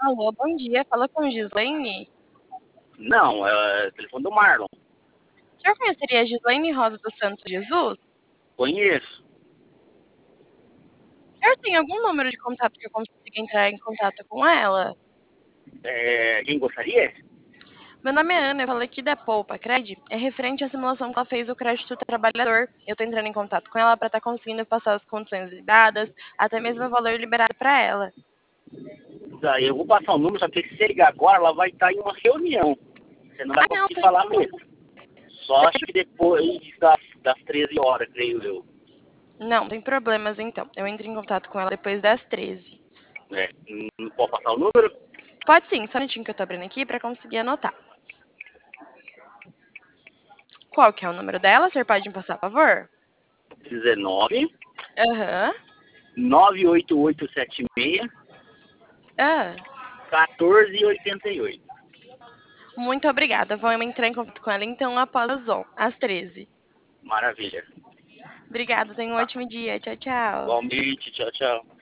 Alô, bom dia. Fala com Gislaine. Não, é o telefone do Marlon. O senhor conheceria a Gislaine Rosa dos Santos Jesus? Conheço. O senhor tem algum número de contato que eu consiga entrar em contato com ela? Quem gostaria? Meu nome é Ana, eu falei aqui da Poupa Cred. É referente à simulação que ela fez do crédito trabalhador. Eu tô entrando em contato com ela para estar conseguindo passar as condições dadas, até mesmo o valor liberado para ela. Daí eu vou passar o número, só que se você ligar agora, ela vai estar em uma reunião. Você não vai Não, conseguir tem falar mesmo. Só acho que depois das 13 horas, creio eu. Não, tem problemas então. Eu entro em contato com ela depois das 13. É, não pode passar o número? Pode sim, só um minutinho que eu tô abrindo aqui para conseguir anotar. Qual que é o número dela? O senhor pode me passar, por favor? 19 Aham. 98876 Ah, 1488. muito obrigada. Vou entrar em contato com ela então após às 13. Maravilha. Obrigada, tenha um Tá. ótimo dia. Tchau, tchau. Igualmente, tchau, tchau.